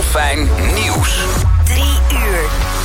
Dolfijn Nieuws. 3 uur.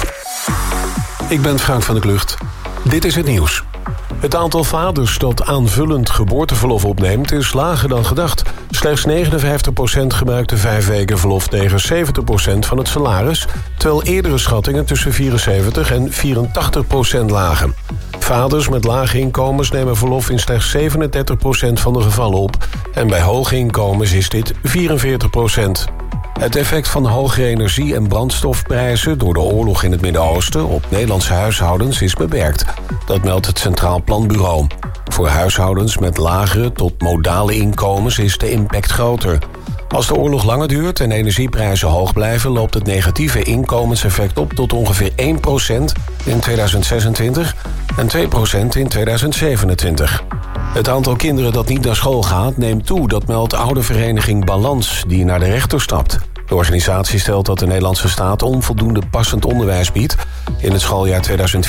Ik ben Frank van der Klucht. Dit is het nieuws. Het aantal vaders dat aanvullend geboorteverlof opneemt is lager dan gedacht. Slechts 59% gebruikte 5 weken verlof tegen 70% van het salaris, terwijl eerdere schattingen tussen 74 en 84% lagen. Vaders met lage inkomens nemen verlof in slechts 37% van de gevallen op en bij hoge inkomens is dit 44%. Het effect van hogere energie- en brandstofprijzen door de oorlog in het Midden-Oosten op Nederlandse huishoudens is beperkt. Dat meldt het Centraal Planbureau. Voor huishoudens met lagere tot modale inkomens is de impact groter. Als de oorlog langer duurt en energieprijzen hoog blijven, loopt het negatieve inkomenseffect op tot ongeveer 1% in 2026 en 2% in 2027. Het aantal kinderen dat niet naar school gaat neemt toe, dat meldt oudervereniging Balans, die naar de rechter stapt. De organisatie stelt dat de Nederlandse staat onvoldoende passend onderwijs biedt. In het schooljaar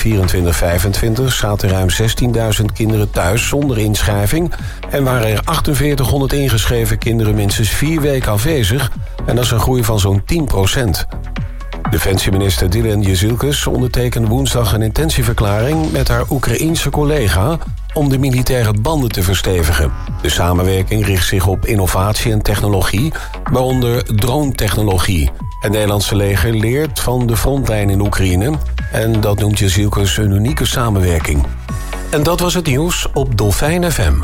2024-25 zaten ruim 16.000 kinderen thuis zonder inschrijving en waren er 4800 ingeschreven kinderen minstens 4 weken afwezig. En dat is een groei van zo'n 10%. Defensieminister Dylan Jezielkus ondertekende woensdag een intentieverklaring met haar Oekraïense collega om de militaire banden te verstevigen. De samenwerking richt zich op innovatie en technologie, waaronder drone-technologie. Het Nederlandse leger leert van de frontlijn in Oekraïne en dat noemt Jezielkus een unieke samenwerking. En dat was het nieuws op Dolfijn FM.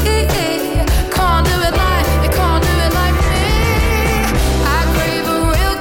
Real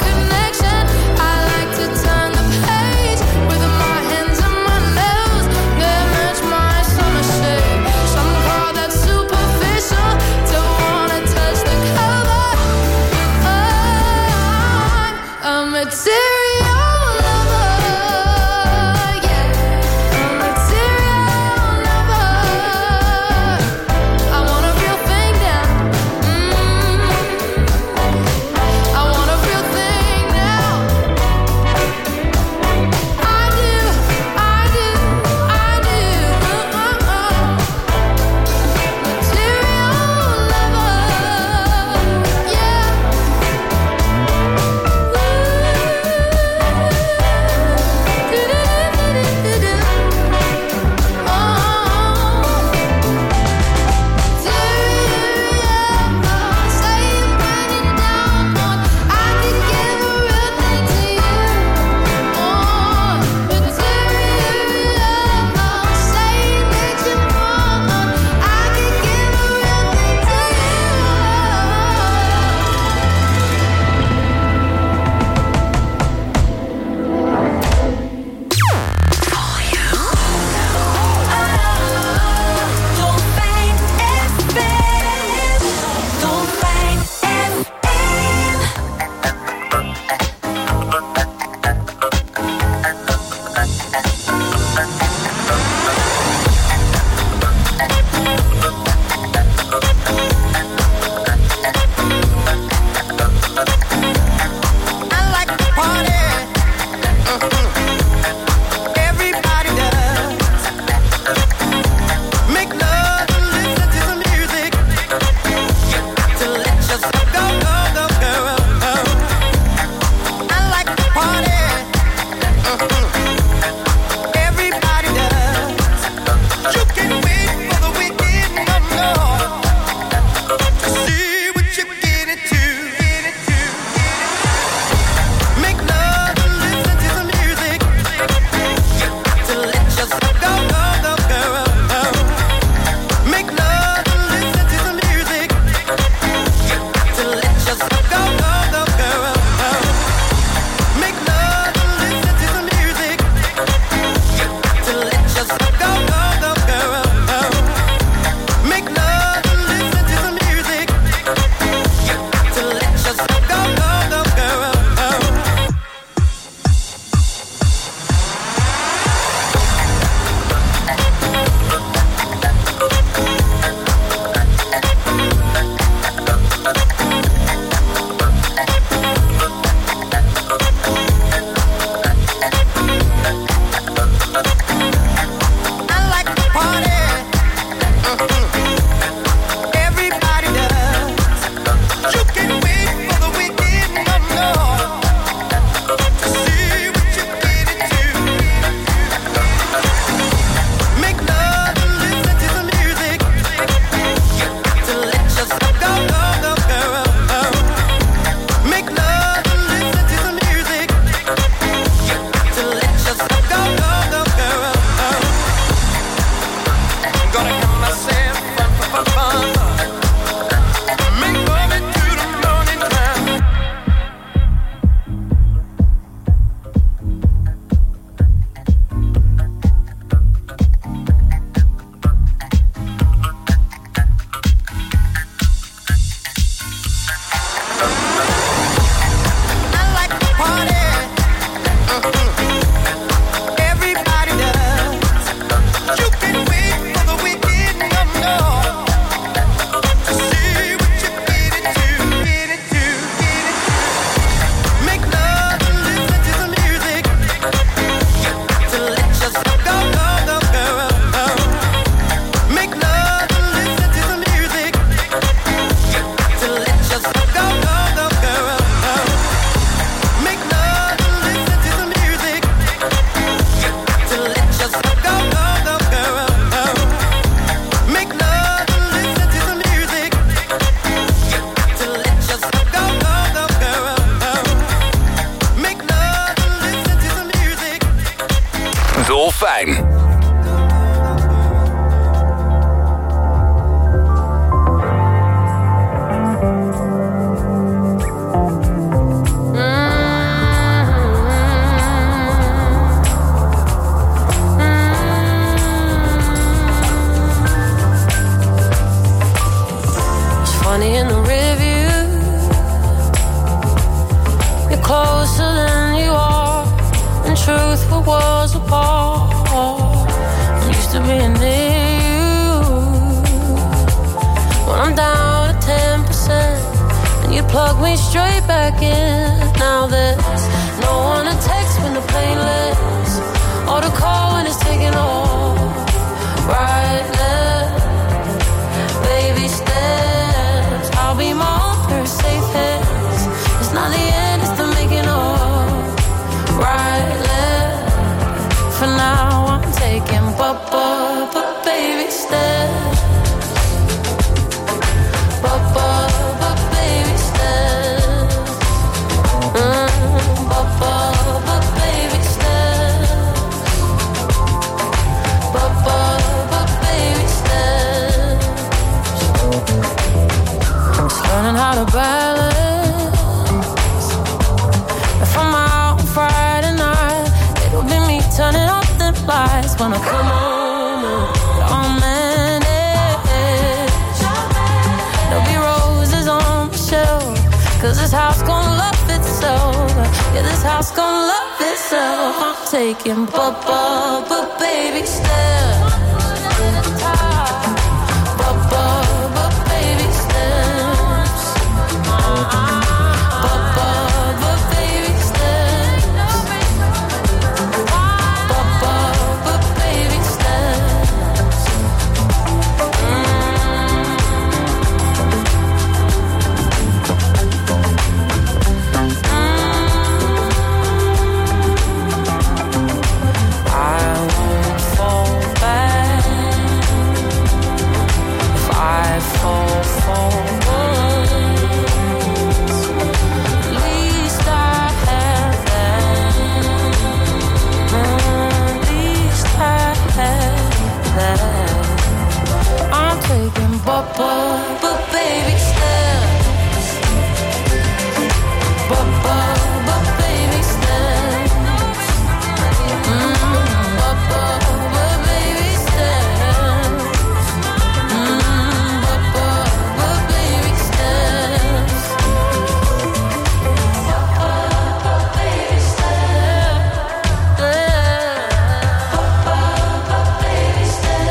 fijn. Funny in the review, you're closer than you are, and truth for worlds apart. I'm used to being near you when I'm down at 10%, and you plug me straight back in. Now there's no one to text when the plane lands, or to call when it's taking off. Right there, baby, steps. I'll be my own first safe hands. It's not the end, it's the making of. Right left. For now I'm taking but baby steps. But baby steps. But baby steps. But baby steps. Learning how to balance. If I'm out on Friday night, it'll be me turning off the lights. When I come home, I'll manage. There'll be roses on the shelf, 'cause this house gon' love itself. Yeah, this house gon' love itself. I'm taking but baby steps. But baby steps. But baby steps. But baby steps. I won't fall back if I fall once. At least I have that. At least I have that. I'm taking but baby steps. But baby steps. But baby steps. But baby steps. Baby steps. Baby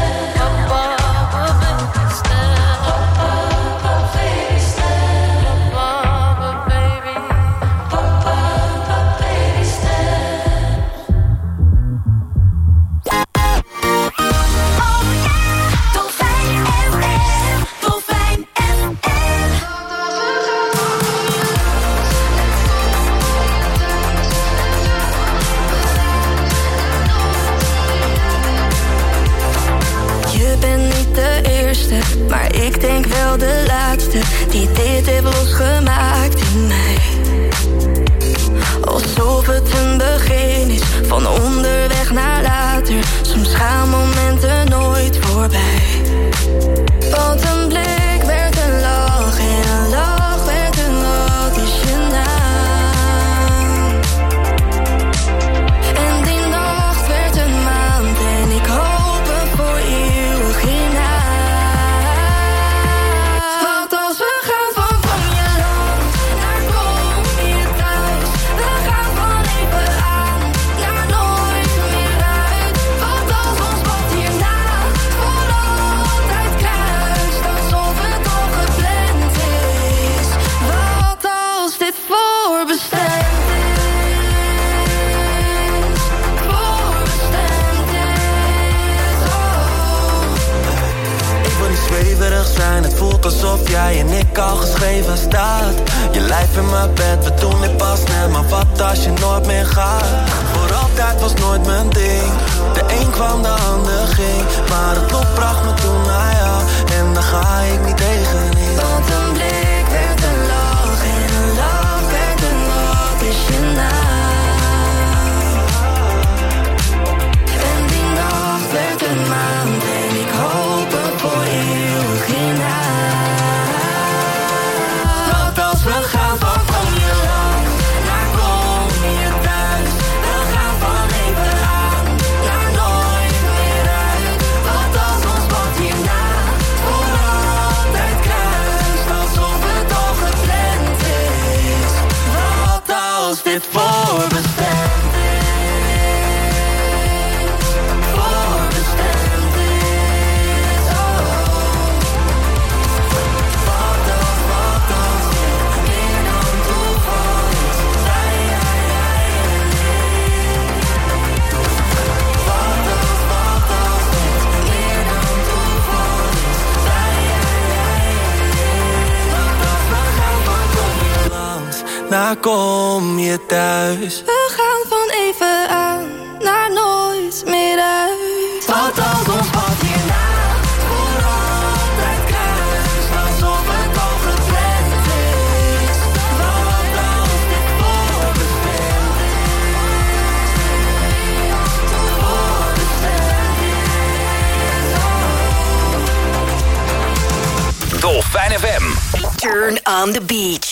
Je bent niet de eerste, maar ik denk wel de laatste die dit heeft losgemaakt in mij. Alsof het een begin is, van onderweg naar later. Soms gaan momenten nooit voorbij. Want een blik werd een lach en een lach werd een wat is je naam. En die nacht werd een maand en ik hoop voor eeuwig hiernaast. Want als we gaan van je land naar kom je thuis. We gaan van even aan naar nooit meer uit. Want als ons pad hierna voor altijd kruist, alsof het al gepland is. Wat als dit voorbestemd is? Voorbestemd is, oh. Ik wil niet zweverig zijn, het voelt alsof jij en ik al geschreven staat. Je lijf in mijn bed, we doen dit pas net, maar wat als je nooit meer gaat? Voor altijd was nooit mijn ding, de een kwam, de ander ging. Maar het lot bracht me toen naar jou, en daar ga ik niet tegenin. Want een blik werd een lach en een lach werd een wat is je naam. En die dit voorbestemd is. Voorbestemd is. Wat als dit meer dan toeval is. Zij en ik. Wat als dit meer dan toeval is. Zij en ik. Wat als we gaan van kom je langs, naar kom je thuis. We gaan van even aan naar nooit meer uit. Wat als ons pad hierna voor altijd kruist, alsof het al gepland is. Wat als dit voorbestemd is. Voorbestemd is. Dolfijn FM. Turn on the beach.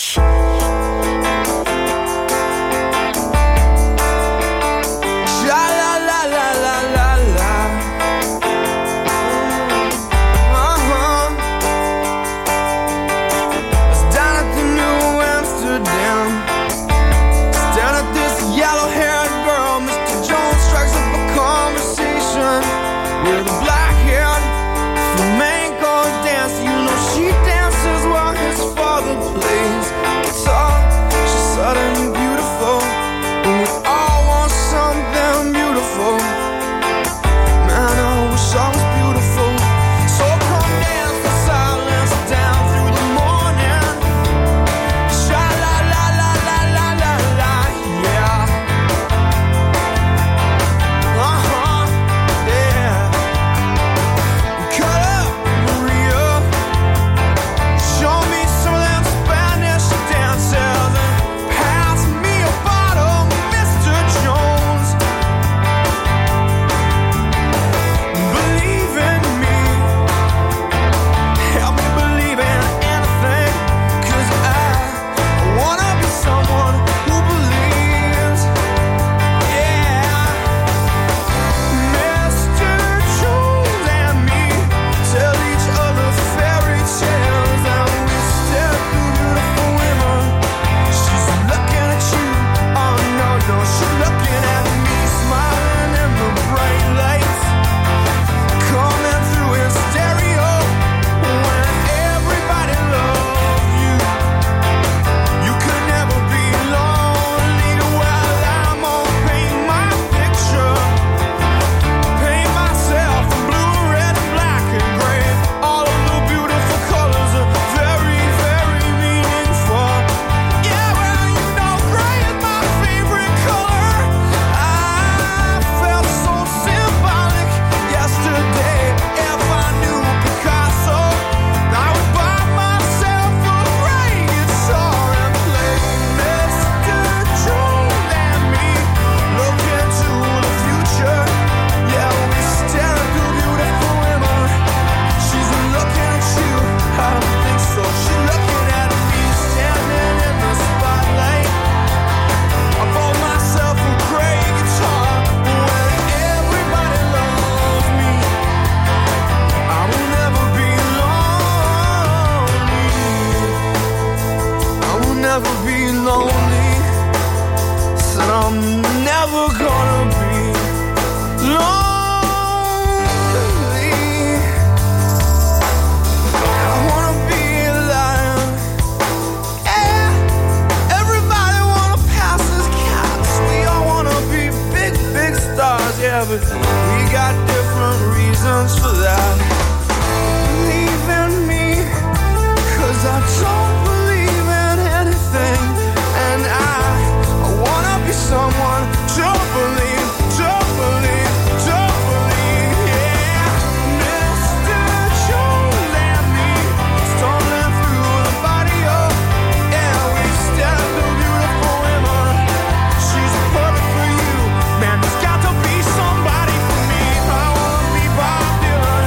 Man, there's got to be somebody for me. I wanna be Bob Dylan.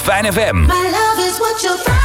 Fijn FM. My love is what you'll find.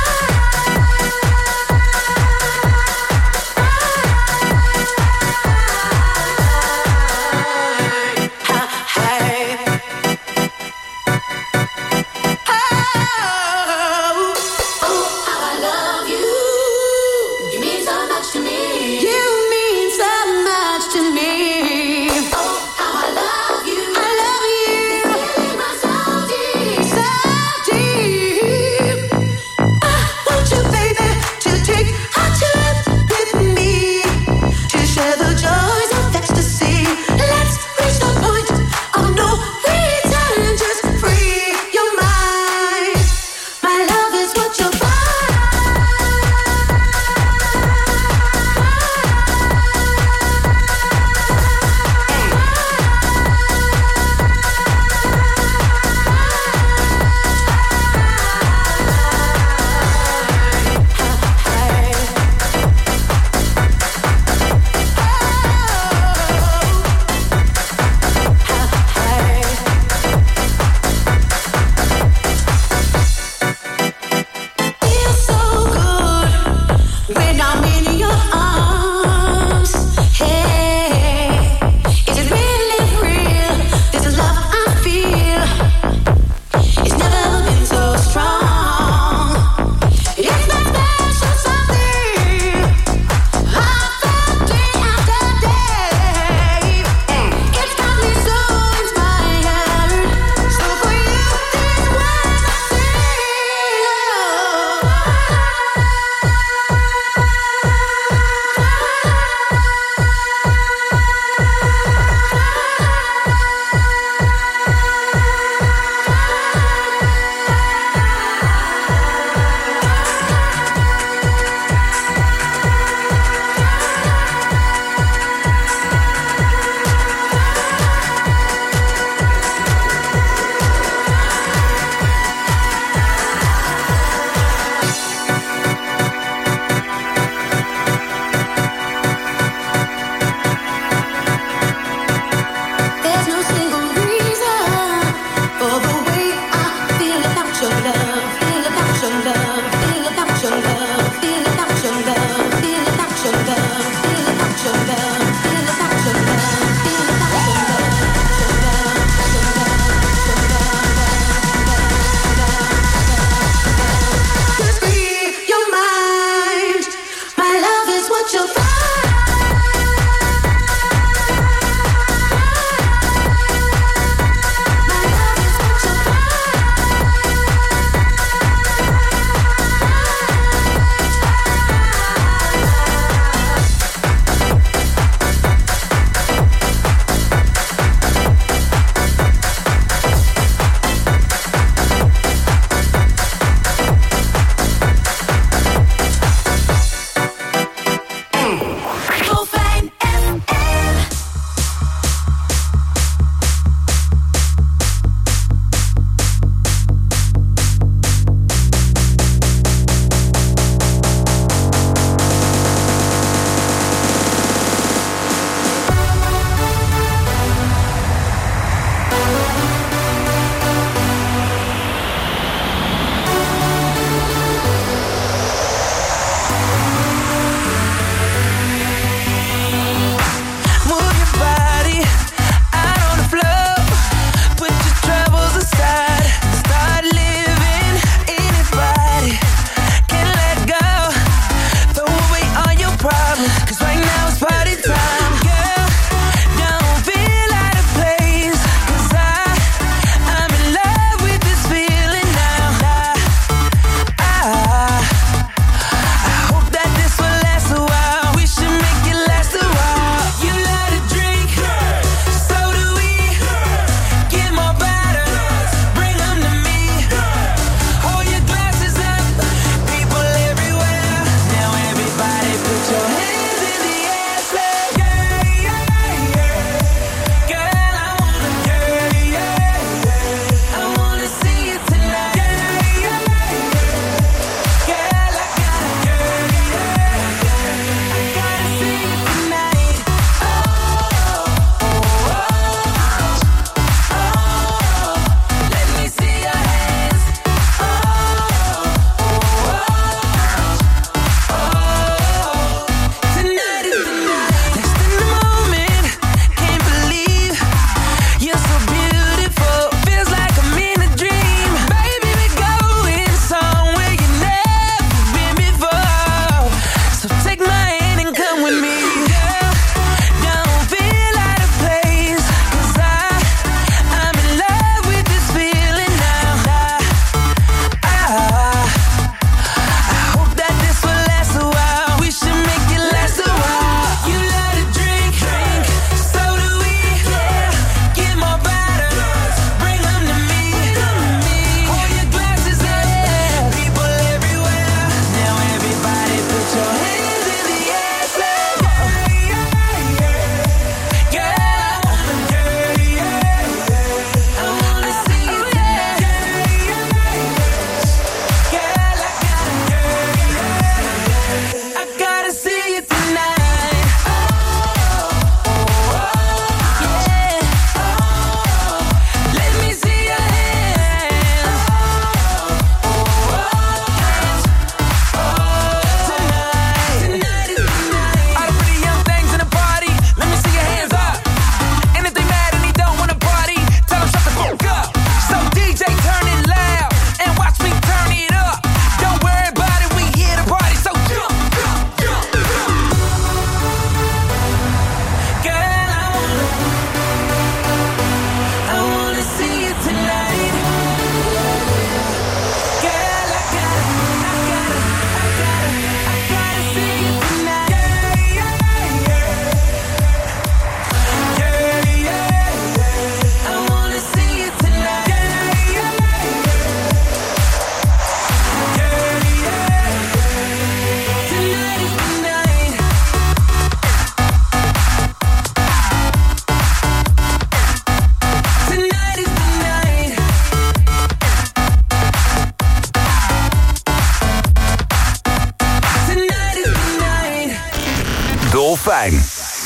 Dolfijn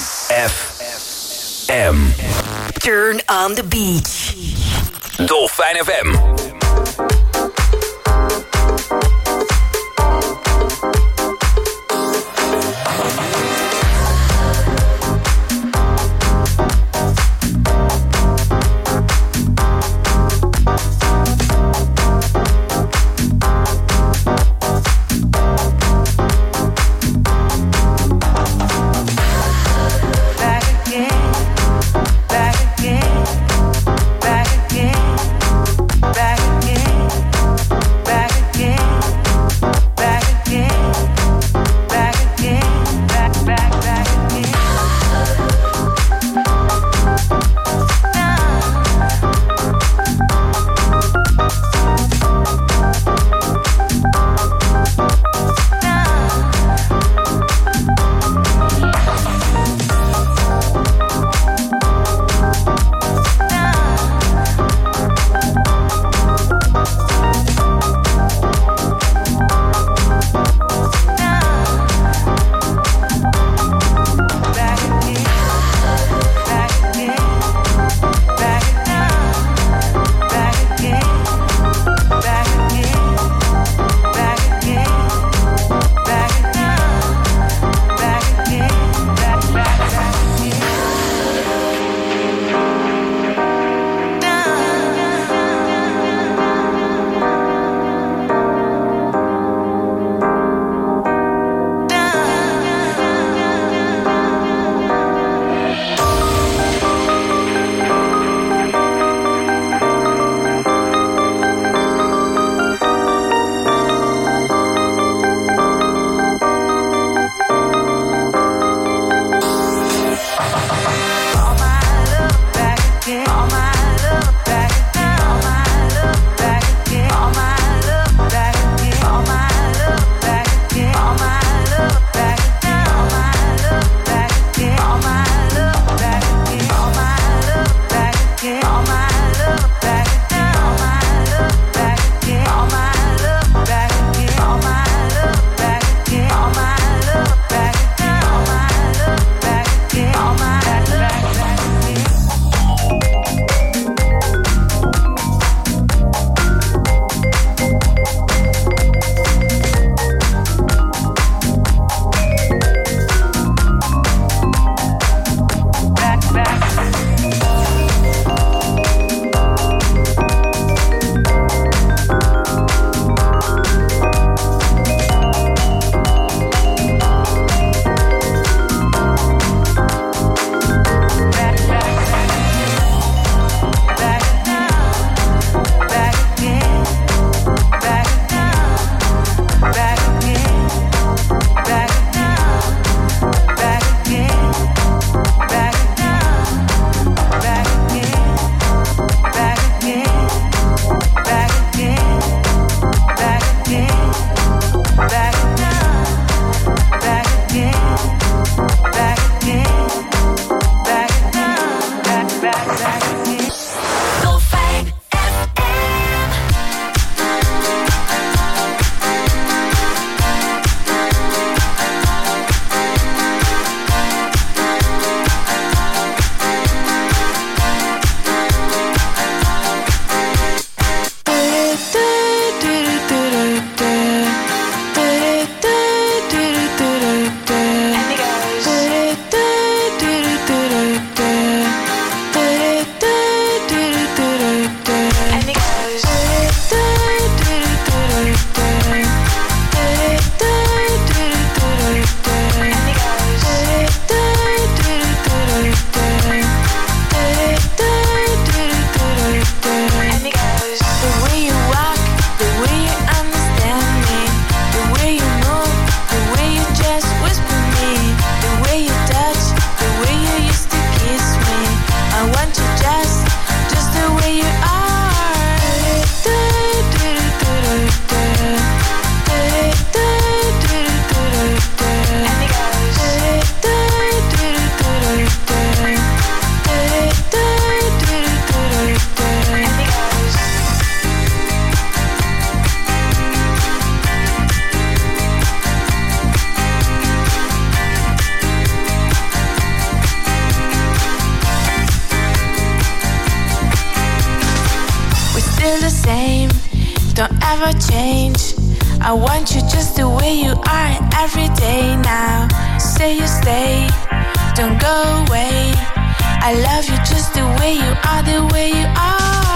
FM. Turn on the beach. Dolfijn FM. Back don't ever change. I want you just the way you are every day now. Say you stay, don't go away. I love you just the way you are, the way you are.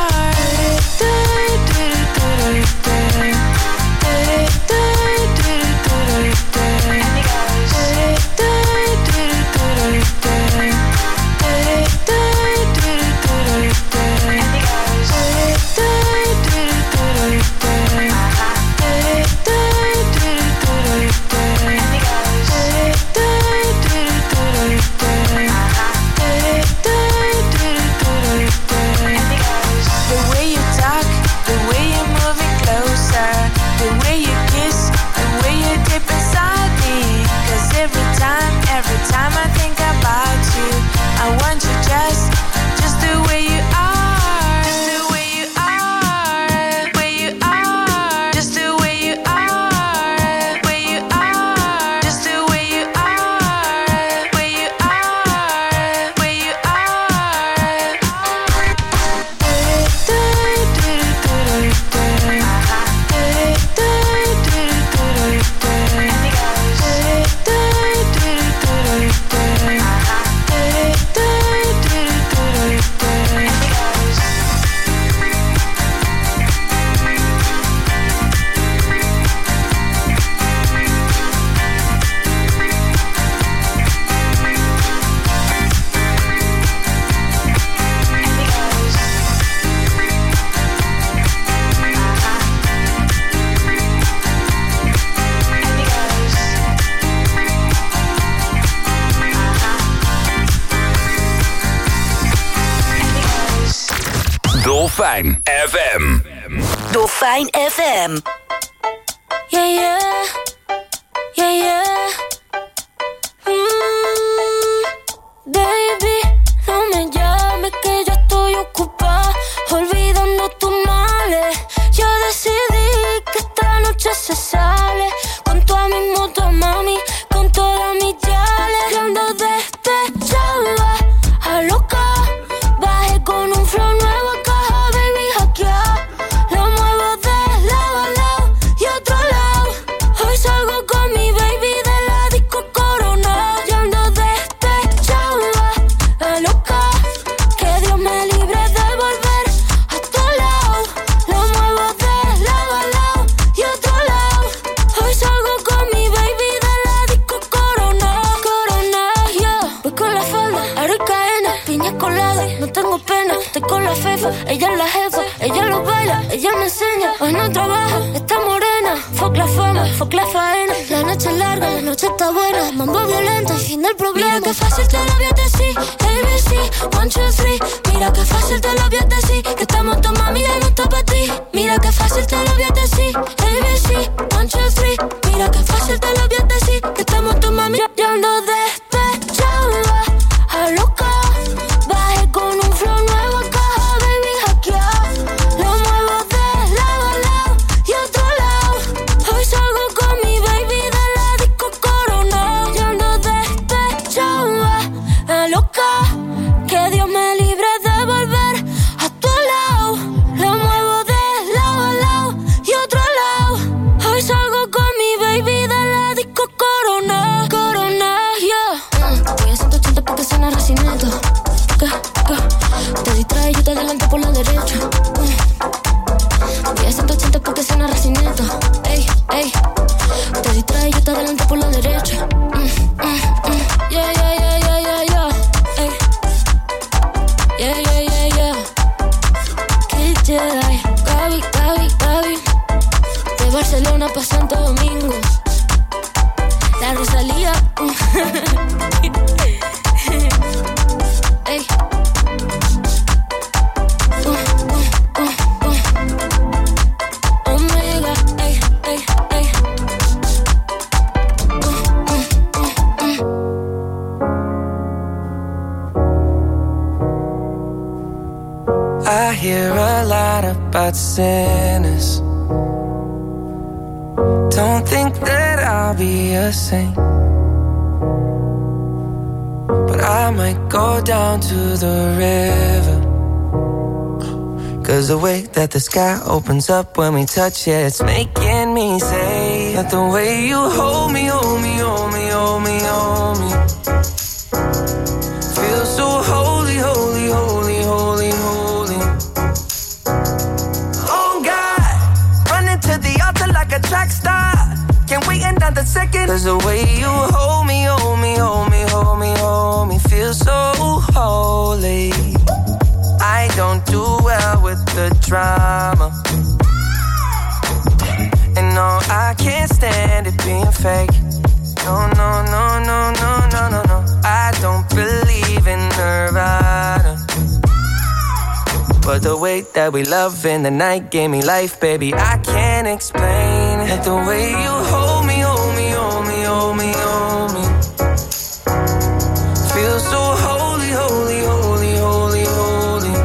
Dolfijn FM. Dolfijn FM. Yeah, yeah. Yeah, yeah. Baby, no me llames que yo estoy ocupada, olvidando tus males. Yo decidí que esta noche se sale con toda mi moto, mami, con todas mis yales. Yo ando despechada, a loca. Bajé con un flow nuevo a caja, baby, hackeada. Lo muevo de lado a lado y otro lado. Hoy salgo con mi baby de la disco Corona. Yo ando despechada, a loca. Que Dios me libre de volver a tu lado. Lo muevo de lado a lado y otro lado. Hoy salgo con mi baby de la disco Corona. Corona, yeah. Voy con la falda, aro y cadena, piña colada. No tengo pena, estoy con la fefa. Ella es la jefa, ella lo baila, ella me enseña. Hoy no trabaja, está morena. Fuck la fama, fuck la faena. La noche es larga, la noche está buena. Mambo violento y fin del problema. Mira que fácil te lo voy a decir. ABC, 1, 2, 3. Mira que fácil te lo voy a decir. Que estamos tu mami y no está para ti. Mira que fácil te lo voy a decir. ABC, 1, 2, 3. Mira que fácil te lo voy a decir. Que estamos tu mami. Yo ando despechada, a loca. Bajé con un flow nuevo a caja, baby, hackeada. Lo muevo de lado a lado y otro lado. Hoy salgo con mi baby de la disco Corona. Yo ando despechada, a loca. Que Dios me libre de volver a tu lado. Lo muevo de lado a lado y otro lado. Hoy salgo con mi baby de la disco Corona. Corona, yeah. Voy a 180 porque suena Recinito. Te distrae, yo te adelanto por la derecha. Voy a 180 porque suena Recinito. Ey, ey. Te distrae, yo te adelanto por la derecha. Yeah, yeah, yeah, yeah, yeah, yeah. Ey. Yeah, yeah, yeah, yeah. Kid Jedi. Gaby, Gaby, Gaby. De Barcelona pa' Santo Domingo. La Rosalía. Ey. Omega, ey, ey, ey. I hear a lot about sinners. Don't think that I'll be a saint, but I might go down to the river, 'Cause the way that the sky opens up when we touch it, it's making me say that the way you hold me, hold me, hold me, hold me, hold me, feels so holy, holy, holy, holy, holy. Oh God, running to the altar like a track star. Can't wait another second. 'Cause the way you hold me, hold me, hold me, hold me, hold me, feels so holy. I don't do well with the drama, and no, I can't stand it being fake. No, no, no, no, no, no, no, no. I don't believe in Nirvana, but the way that we love in the night gave me life, baby. I can't explain it. The way you hold me, hold me, hold me, hold me, hold me, feels so holy, holy, holy, holy, holy.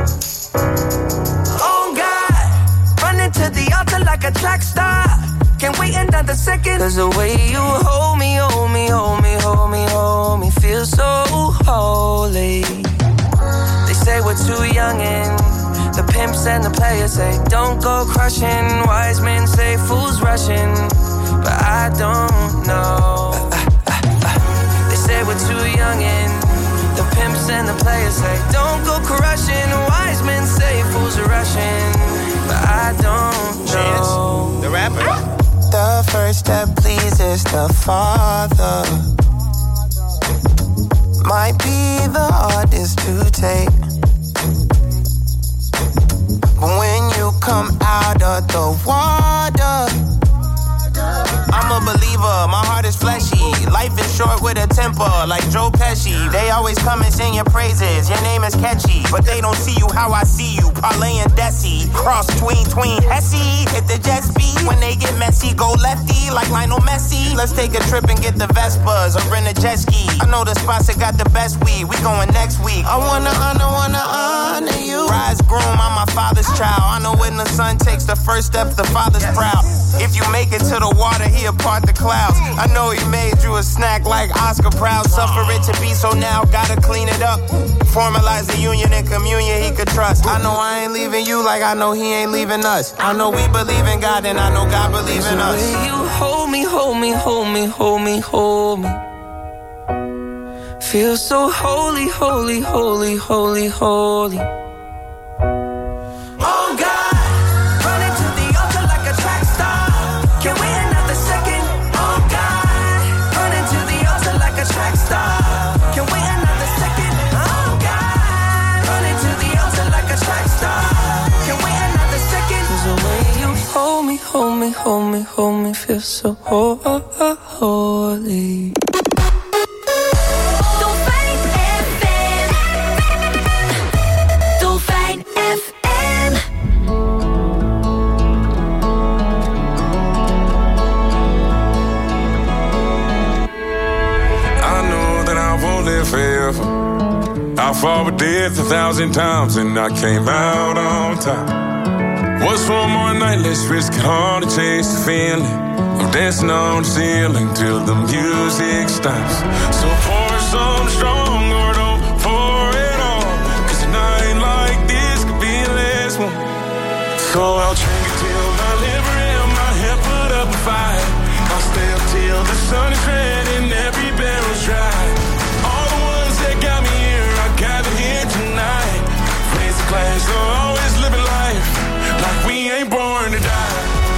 Oh God, running to the altar like a track star. Can't wait another second. 'Cause the way you hold me, hold me, hold me, hold me, hold me, feels so holy. They say we're too young and the pimps and the players say don't go crushing. Wise men say fools rushing, but I don't know. They say we're too young and the pimps and the players say don't go crushing. Wise men say fools are rushing, but I don't know. Chance, the rapper. The first step pleases the Father might be the hardest to take, but when you come out of the water, I'm a believer, my heart is fleshy. Life is short with a temper, like Joe Pesci. They always come and sing your praises, your name is catchy, but they don't see you how I see you. Parlay and Desi, cross tween Hesse. Hit the jet speed, when they get messy, go lefty, like Lionel Messi. Let's take a trip and get the Vespas, or rent a jet ski. I know the spots that got the best weed, we going next week. I wanna honor you. Rise groom, I'm my father's child. I know when the son takes the first step, the father's proud. If you make it to the water, he'll part the clouds. I know he made you a snack like Oscar Proud. Suffer it to be so now, gotta clean it up. Formalize the union and communion he could trust. I know I ain't leaving you like I know he ain't leaving us. I know we believe in God and I know God believes in us. You hold me, hold me, hold me, hold me, hold me, feel so holy, holy, holy, holy, holy. Oh God, running to the altar like a track star. Can't wait another second. Oh God, running to the altar like a track star. Can't wait another second. Oh God, running to the altar like a track star. Can't wait another second. 'Cause the way you hold me, hold me, hold me, hold me, feel so holy. Forever, I fought with death 1,000 times and I came out on top. What's one more night? Let's risk it all to chase the feeling of dancing on the ceiling till the music stops. So pour some strong or don't pour it all, 'cause a night like this could be the last one. So I'll drink it till my liver and my head put up a fight. I'll stay up till the sun is red and every barrel's dry. Got me here, I gather here tonight. Raise the glass, so always living life like we ain't born to die.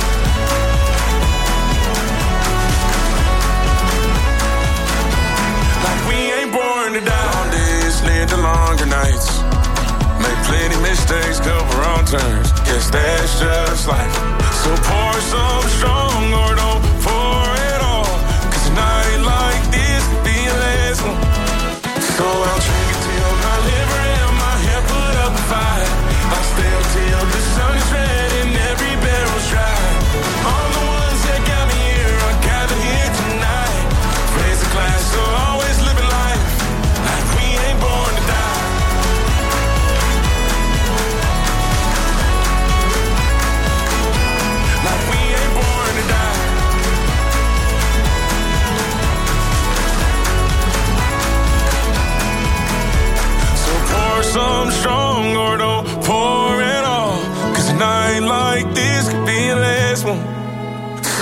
Like we ain't born to die. Long days lead to longer nights. Make plenty mistakes, cover wrong turns. Guess that's just life. So pour some strong or don't pour it all, 'cause a night like this could be the last one. So I'll drink it till my liver and my head put up a fight. I'll stay up till the sun is red and every barrel's dry. All the ones that got me here are gathered here tonight. Raise a glass, so always living life like we ain't born to die. Like we ain't born to die.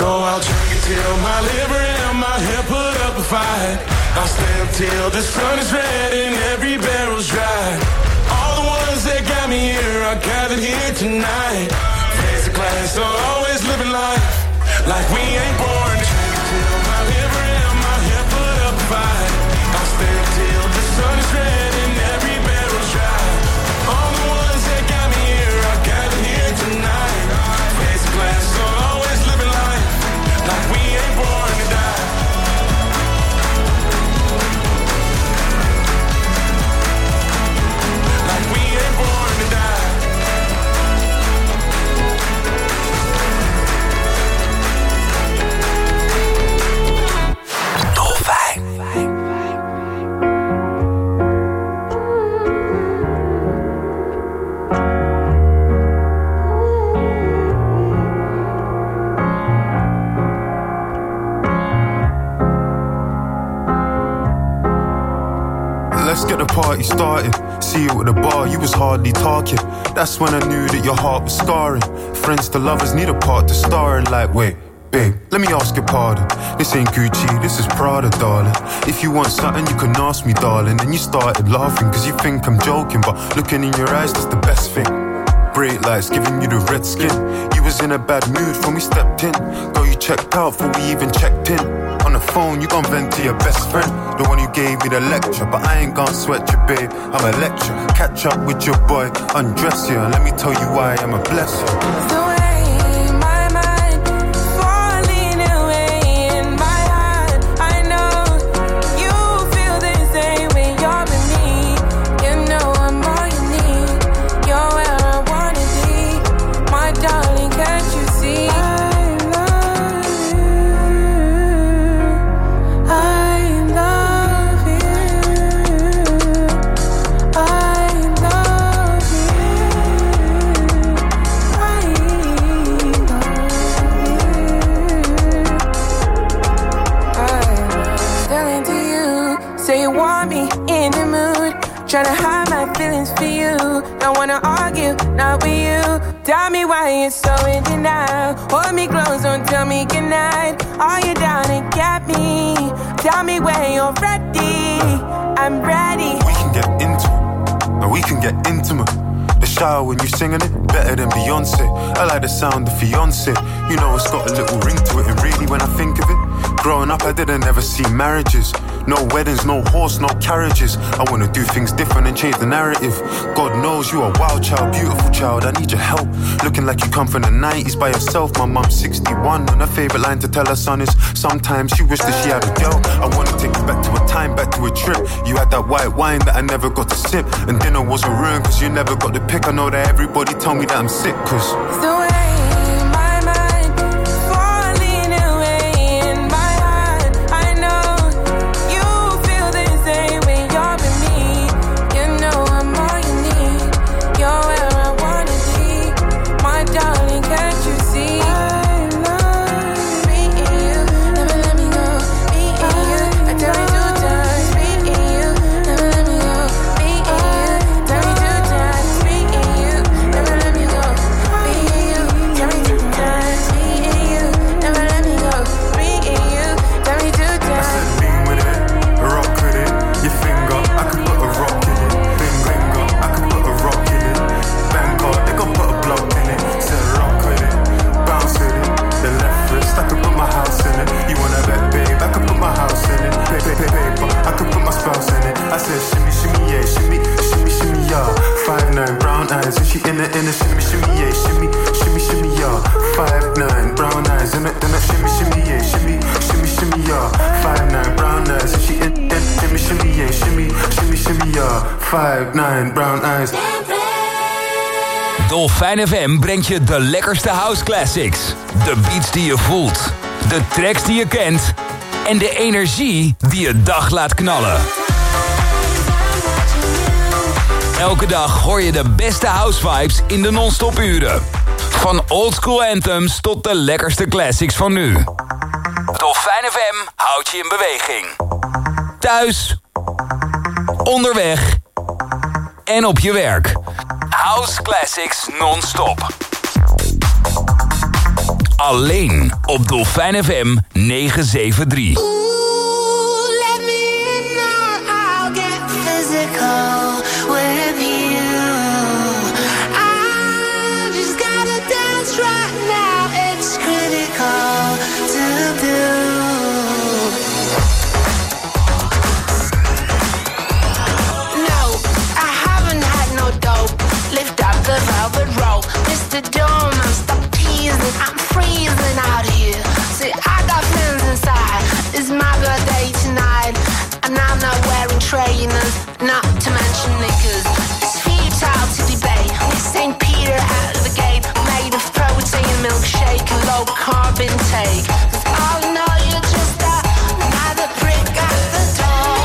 So I'll drink it till my liver and my head put up a fight. I'll stay up till the sun is red and every barrel's dry. All the ones that got me here are gathered here tonight. Face the glass, so always living life like we ain't born. Drink it till my liver and my head put up a fight. I'll stay up till the sun is red and every barrel's dry. All the ones that got me here are gathered here tonight. Face the glass, so always living life like we ain't born to die. Like we ain't born to die. Let's get the party started. See you at the bar, you was hardly talking. That's when I knew that your heart was scarring. Friends to lovers need a part to star in. Like, wait, babe, let me ask your pardon. This ain't Gucci, this is Prada, darling. If you want something, you can ask me, darling. And you started laughing, cause you think I'm joking. But looking in your eyes, that's the best thing. Bright lights giving you the red skin. You was in a bad mood when we stepped in. Girl, you checked out before we even checked in. On the phone, you gon' vent to your best friend, the one who gave me the lecture. But I ain't gon' sweat you, babe, I'm a lecture. Catch up with your boy, undress you, and let me tell you why I'm a blesser. The way my mind falling away in my heart, I know you feel the same when you're with me. You know I'm all you need. You're where I wanna be, my darling. Can't you see? Tryna hide my feelings for you. Don't wanna argue, not with you. Tell me why you're so in denial. Hold me close, don't tell me goodnight. Are you down to get me? Tell me when you're ready. I'm ready. We can get into it, and we can get intimate. The shower when you singing it, better than Beyonce. I like the sound of fiance. You know it's got a little ring to it. And really when I think of it, growing up I didn't ever see marriages. No weddings, no horse, no carriages. I wanna do things different and change the narrative. God knows you are a wild child, beautiful child, I need your help. Looking like you come from the 90s by yourself. My mom's 61 and her favourite line to tell her son is sometimes she wished that she had a girl. I wanna take you back to a time, back to a trip. You had that white wine that I never got to sip. And dinner wasn't ruined cause you never got the pick. I know that everybody told me that I'm sick cause the way my mind falling away in my heart, I know you feel the same when you're with me. You know I'm all you need. You're where I wanna be, my darling. Can't you see? I love me and you, never let me go. Me and you, I tell you 2 times. Me and you, never let me go. Me and you, tell me 2 times. Me and you, never let me go. Me and you, tell me 2 times. Me and you, never let me go. Me and you, tell me 2 times. I said lean with it, rock with it. Your finger, I can put a rock in it. Finger, I can put a rock in it. Bangkok, they gon' put a block in it. Said rock with it, bounce with it. The left wrist, I can put my house in it. You wanna bet, babe, I can put my house in it. Paper, I can put my spouse in it. I said shimmy, shimmy, yeah, shimmy, shimmy, shimmy, yeah. 5'9", brown eyes, and she in the shimmy, shimmy, yeah, shimmy, shimmy, shimmy, yeah. 5'9", brown eyes, in the shimmy, shimmy, yeah, shimmy, shimmy, shimmy, yeah. 5'9", brown eyes, and she in shimmy, shimmy, yeah, shimmy, shimmy, shimmy, yeah. 5'9", brown eyes. Dolfijn FM brengt je de lekkerste house classics. De beats die je voelt. De tracks die je kent. En de energie die je dag laat knallen. Elke dag hoor je de beste house vibes in de non-stop uren. Van oldschool anthems tot de lekkerste classics van nu. Dolfijn FM houdt je in beweging. Thuis, onderweg en op je werk. House classics non-stop. Alleen op Dolfijn FM 973. The dome, stop teasing, I'm freezing out here. See, I got friends inside, it's my birthday tonight, and I'm not wearing trainers, not to mention knickers. It's futile to debate, with St. Peter out of the gate, made of protein milkshake and low carb intake. 'Cause all I know you're just another prick at the door.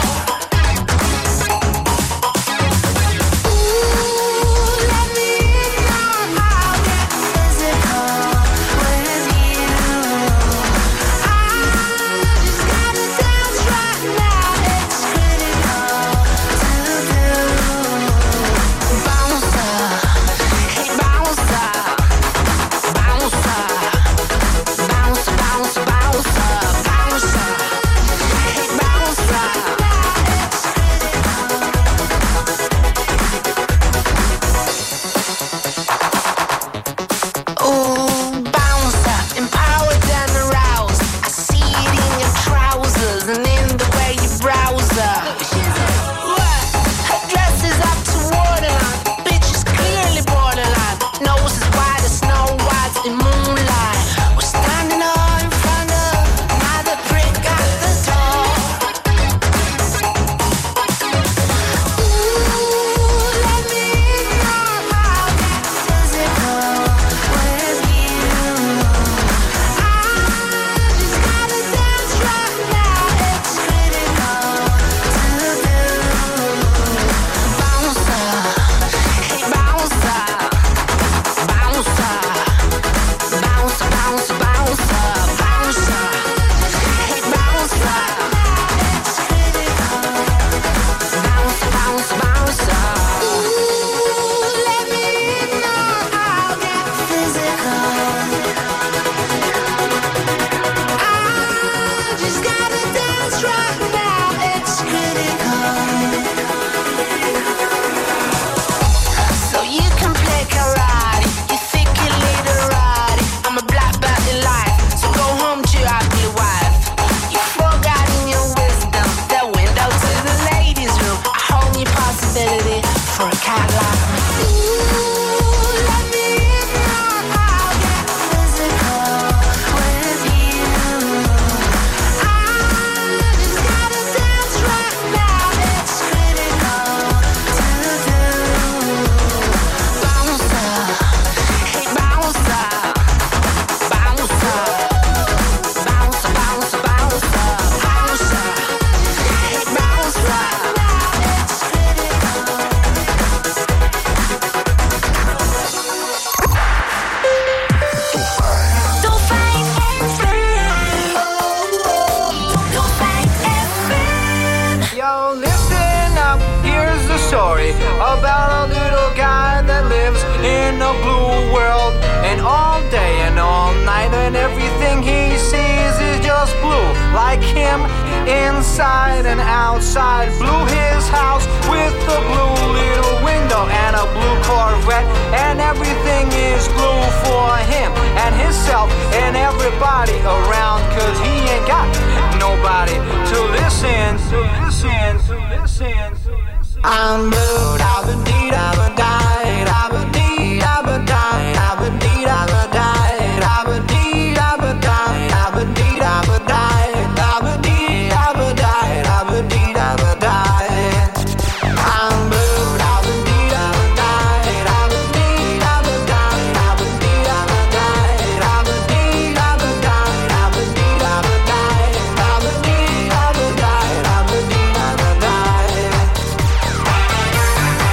Inside and outside, blew his house with a blue little window and a blue Corvette, and everything is blue for him and himself and everybody around, 'cause he ain't got nobody to listen. I'm blue, I've been deed, I've been died, I've been deed, I've been died, I've been deed, I've been died, I've been deed, I've been died, I've been deed, I've been died, I've been deed, I've been died, I've been deed, I've been died. I'm blue, I've been deed, I've been died, I've been deed, I've been died, I've been deed, I've been died, I've been deed, I've been died, I've been deed, I've been died, I've been deed, I've been died, I've been deed, I've been died.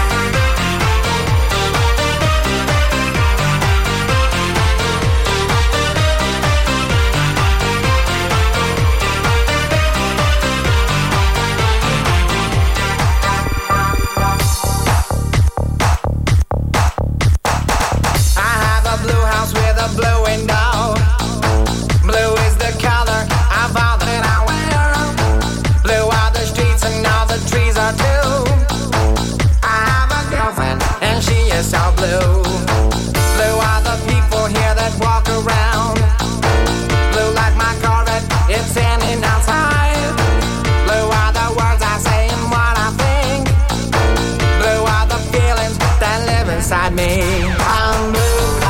blue. Blue are the people here that walk around. Blue like my Corvette, it's standing outside. Blue are the words I say and what I think. Blue are the feelings that live inside me. I'm blue.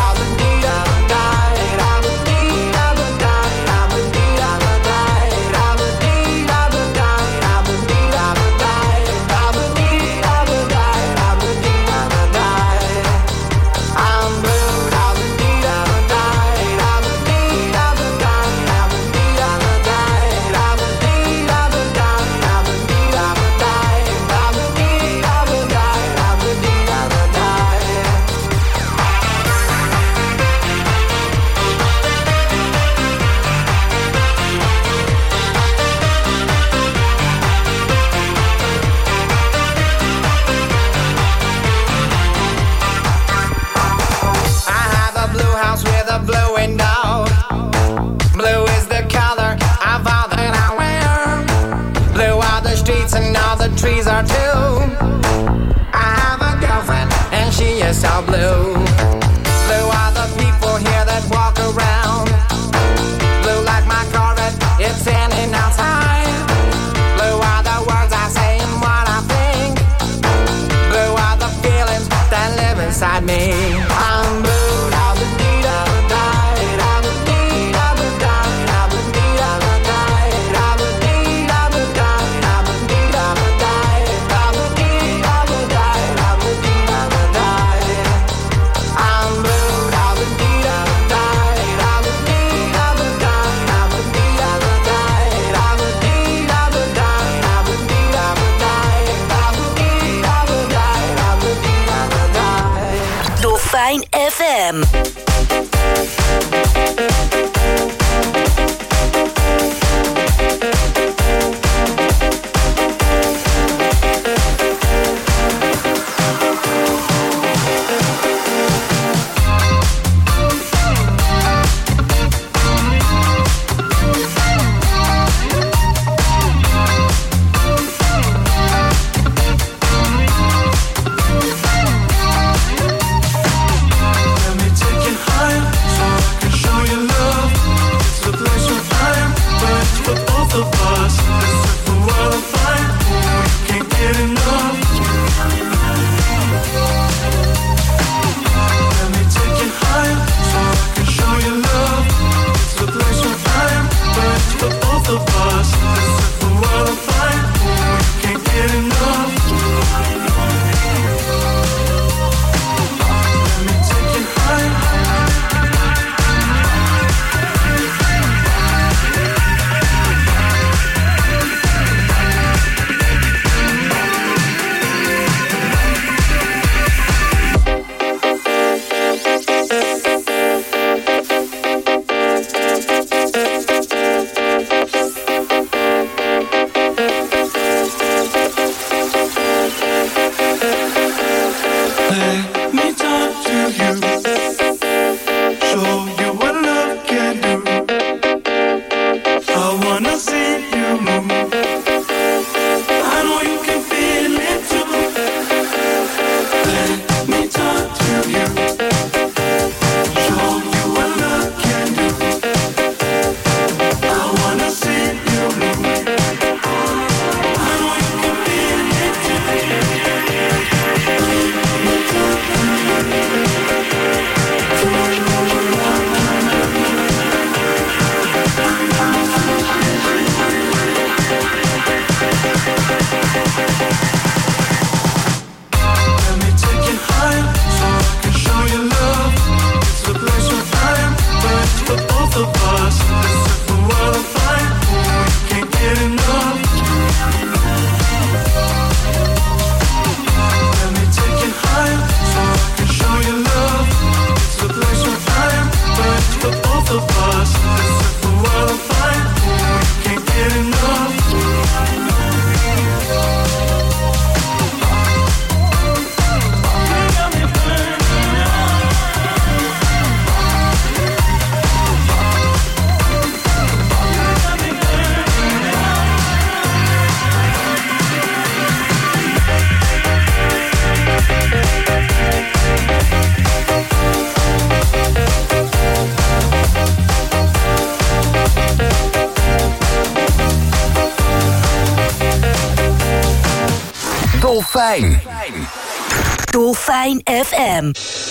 Trees are too. I have a girlfriend and she is so blue. Blue are the people here that walk around. Blue like my Corvette, it's standing outside. Blue are the words I say and what I think. Blue are the feelings that live inside me. I'm blue. Fijn FM. Let me take you home. Dolfijn. Dolfijn FM.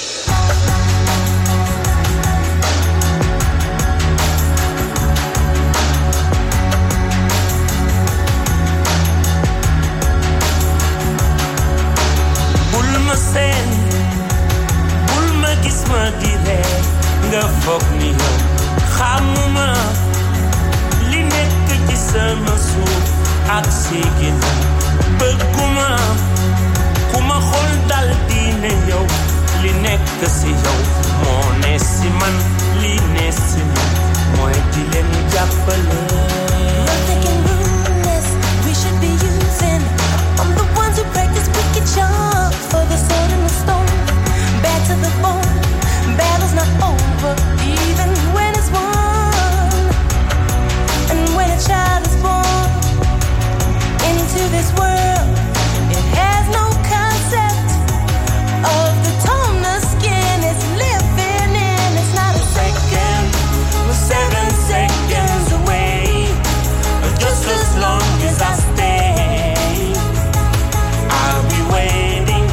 Bul ma seen, bul ma gis ma di ree, nga foog ni yow xamuma li nekk ci sama suuf ak sigin bëgguma ku ma xool dal di ne yow li nekk si yow moo ne si man li ne si man mooy di leen jàppale. Nothing can ruin this, we should be using. I'm the ones who practice wicked charms for the sword and the stone. Bad to the bone, battle's not over, even when it's won. And when a child is born into this world, it has no concept of the tone the skin is living in. It's not a second, we're 7 seconds away, just as long as I stay, I'll be waiting.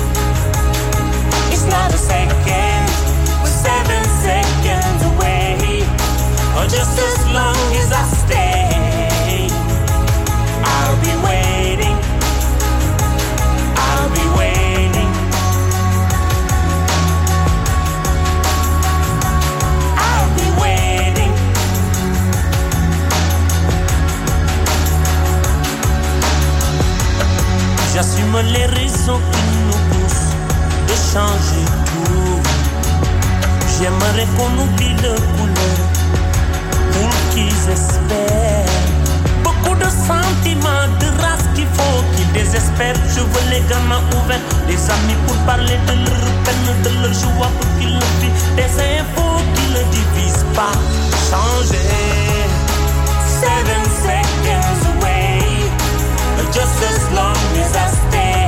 It's not a second, we're 7 seconds away, or just as long as I stay, I'll be waiting. I'll be waiting. I'll be waiting. J'assume les raisons qui nous poussent de changer tout. J'aimerais qu'on oublie le couleur pour qu'ils espèrent. Beaucoup de sentiments, de race qu'il faut qu'ils désespèrent. Je veux les gamins ouverts, les amis pour parler de leur peine, de leur joie pour qu'ils le vivent. Des infos qui ne divisent pas. Changer. 7 seconds away, just as long as I stay.